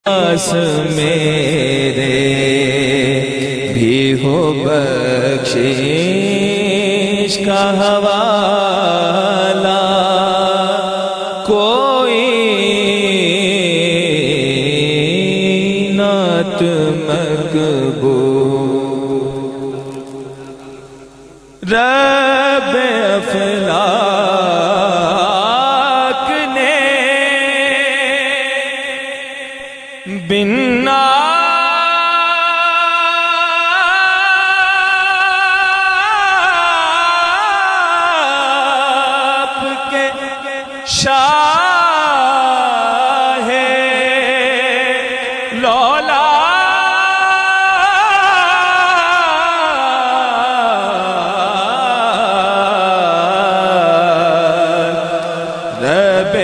پاس میرے بھی ہو بخشش کا حوالہ، کوئی نعت مقبول رب افلاک نے بن آپ کے شاہ لولا رب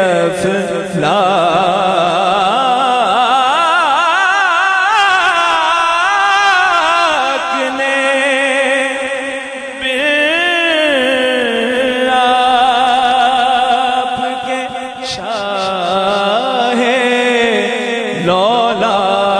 افلاک نے بن آپ کے شاہ لولا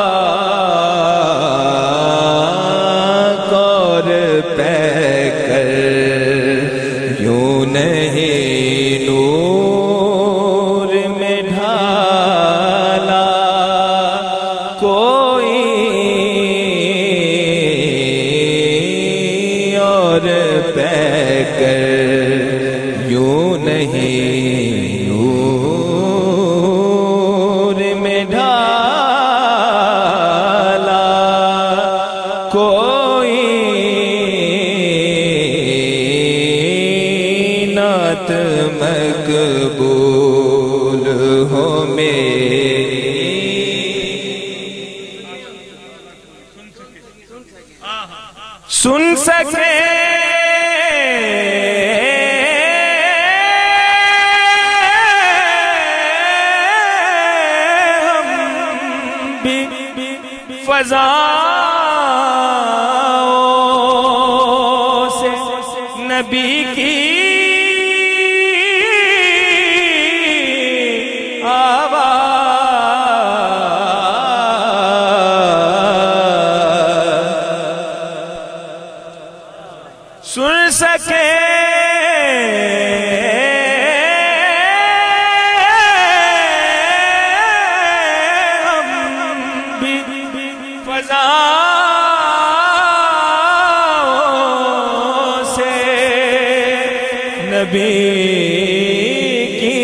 اور پہ کر یوں نہیں نور میں ڈھالا، کوئی اور پہ کر یوں نہیں نور میں ڈھالا، کوئی نعت مقبول ہو میری سن سکے ہم بھی فضاؤں سے نبی کی سن سکے ہم بھی فضاؤں سے نبی کی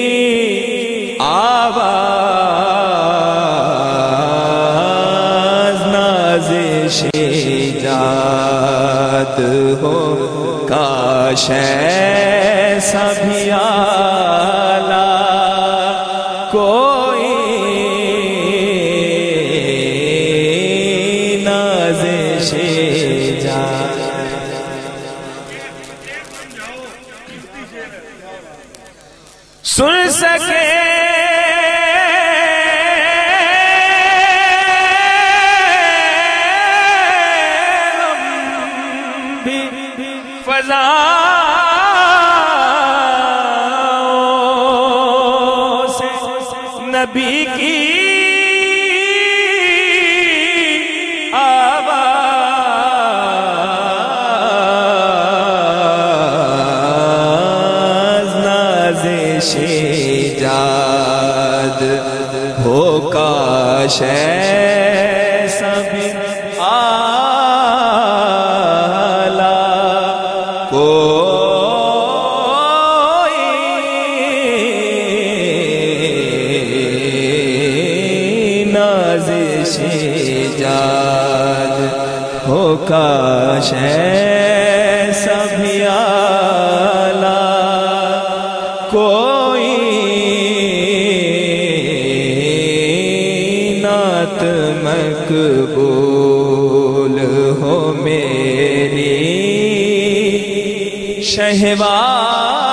آواز نازش ایجاد ہو، کاش ایسا بھی آلہ کوئی نازش ایجاد سن سکے فضاؤں سے نبی کی آواز نازش ایجاد ہو، کاش ایسا بھی نازش ایجاد ہو، کاش ایسا بھی آلہ کوئی نعت مقبول ہو میری شہوار